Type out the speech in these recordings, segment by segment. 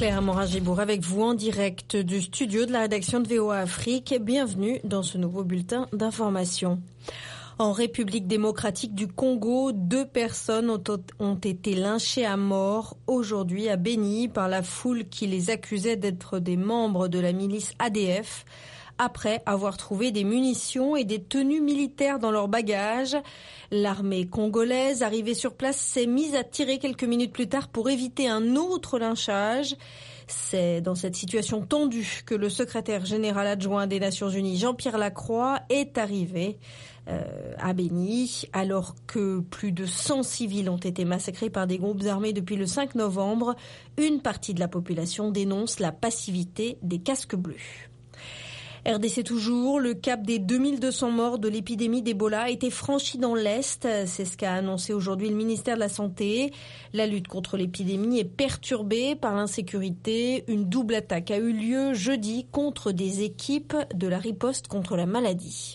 Claire Morin-Gibourg avec vous en direct du studio de la rédaction de VOA Afrique. Bienvenue dans ce nouveau bulletin d'information. En République démocratique du Congo, 2 personnes ont été lynchées à mort aujourd'hui à Beni par la foule qui les accusait d'être des membres de la milice ADF. Après avoir trouvé des munitions et des tenues militaires dans leurs bagages, l'armée congolaise, arrivée sur place, s'est mise à tirer quelques minutes plus tard pour éviter un autre lynchage. C'est dans cette situation tendue que le secrétaire général adjoint des Nations Unies, Jean-Pierre Lacroix, est arrivé à Beni, alors que plus de 100 civils ont été massacrés par des groupes armés depuis le 5 novembre. Une partie de la population dénonce la passivité des casques bleus. RDC toujours, le cap des 2200 morts de l'épidémie d'Ebola a été franchi dans l'Est. C'est ce qu'a annoncé aujourd'hui le ministère de la Santé. La lutte contre l'épidémie est perturbée par l'insécurité. Une double attaque a eu lieu jeudi contre des équipes de la riposte contre la maladie.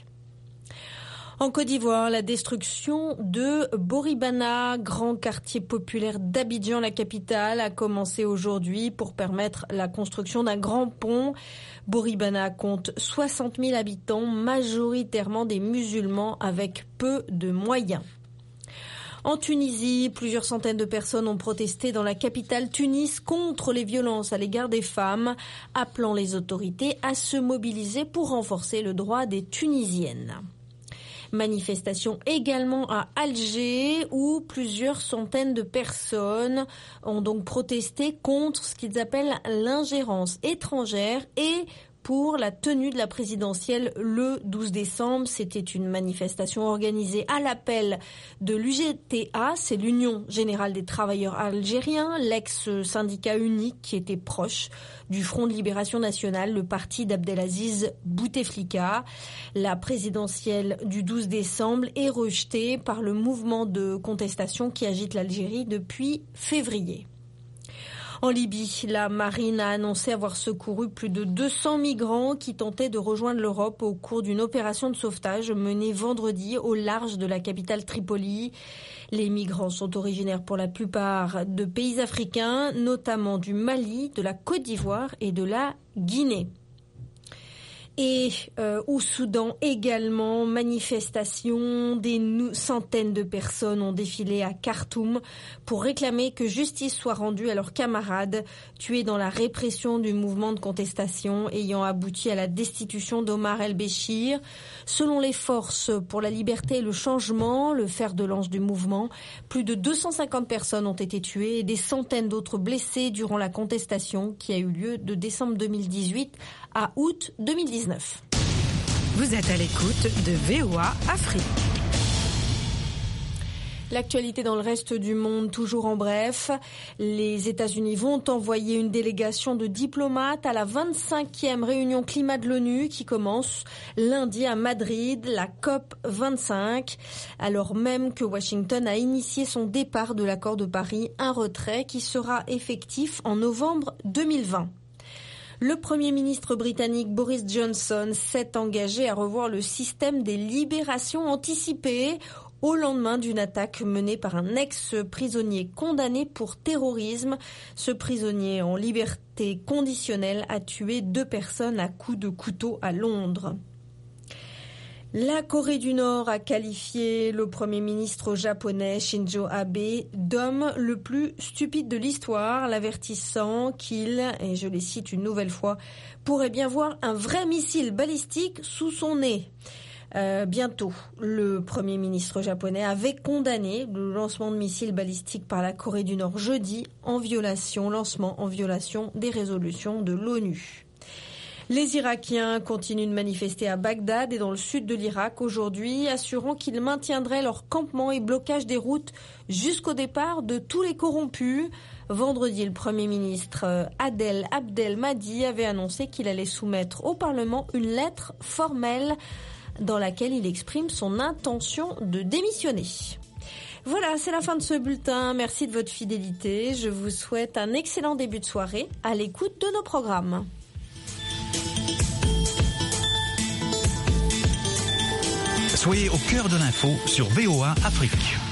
En Côte d'Ivoire, la destruction de Boribana, grand quartier populaire d'Abidjan, la capitale, a commencé aujourd'hui pour permettre la construction d'un grand pont. Boribana compte 60 000 habitants, majoritairement des musulmans avec peu de moyens. En Tunisie, plusieurs centaines de personnes ont protesté dans la capitale Tunis contre les violences à l'égard des femmes, appelant les autorités à se mobiliser pour renforcer le droit des Tunisiennes. Manifestation également à Alger où plusieurs centaines de personnes ont donc protesté contre ce qu'ils appellent l'ingérence étrangère et pour la tenue de la présidentielle le 12 décembre. C'était une manifestation organisée à l'appel de l'UGTA, c'est l'Union Générale des Travailleurs Algériens, l'ex-syndicat unique qui était proche du Front de Libération Nationale, le parti d'Abdelaziz Bouteflika. La présidentielle du 12 décembre est rejetée par le mouvement de contestation qui agite l'Algérie depuis février. En Libye, la marine a annoncé avoir secouru plus de 200 migrants qui tentaient de rejoindre l'Europe au cours d'une opération de sauvetage menée vendredi au large de la capitale Tripoli. Les migrants sont originaires pour la plupart de pays africains, notamment du Mali, de la Côte d'Ivoire et de la Guinée. Et au Soudan également, manifestation, des centaines de personnes ont défilé à Khartoum pour réclamer que justice soit rendue à leurs camarades tués dans la répression du mouvement de contestation ayant abouti à la destitution d'Omar el-Béchir. Selon les forces pour la liberté et le changement, le fer de lance du mouvement, plus de 250 personnes ont été tuées et des centaines d'autres blessées durant la contestation qui a eu lieu de décembre 2018 à août 2019. Vous êtes à l'écoute de VOA Afrique. L'actualité dans le reste du monde, toujours en bref. Les États-Unis vont envoyer une délégation de diplomates à la 25e réunion climat de l'ONU qui commence lundi à Madrid, la COP 25, alors même que Washington a initié son départ de l'accord de Paris, un retrait qui sera effectif en novembre 2020. Le Premier ministre britannique Boris Johnson s'est engagé à revoir le système des libérations anticipées au lendemain d'une attaque menée par un ex-prisonnier condamné pour terrorisme. Ce prisonnier en liberté conditionnelle a tué 2 personnes à coups de couteau à Londres. La Corée du Nord a qualifié le Premier ministre japonais Shinzo Abe d'homme le plus stupide de l'histoire, l'avertissant qu'il, et je les cite une nouvelle fois, pourrait bien voir un vrai missile balistique sous son nez. Bientôt, le Premier ministre japonais avait condamné le lancement de missiles balistiques par la Corée du Nord jeudi lancement en violation des résolutions de l'ONU. Les Irakiens continuent de manifester à Bagdad et dans le sud de l'Irak aujourd'hui, assurant qu'ils maintiendraient leur campement et blocage des routes jusqu'au départ de tous les corrompus. Vendredi, le Premier ministre Adel Abdel Mahdi avait annoncé qu'il allait soumettre au Parlement une lettre formelle dans laquelle il exprime son intention de démissionner. Voilà, c'est la fin de ce bulletin. Merci de votre fidélité. Je vous souhaite un excellent début de soirée à l'écoute de nos programmes. Soyez au cœur de l'info sur VOA Afrique.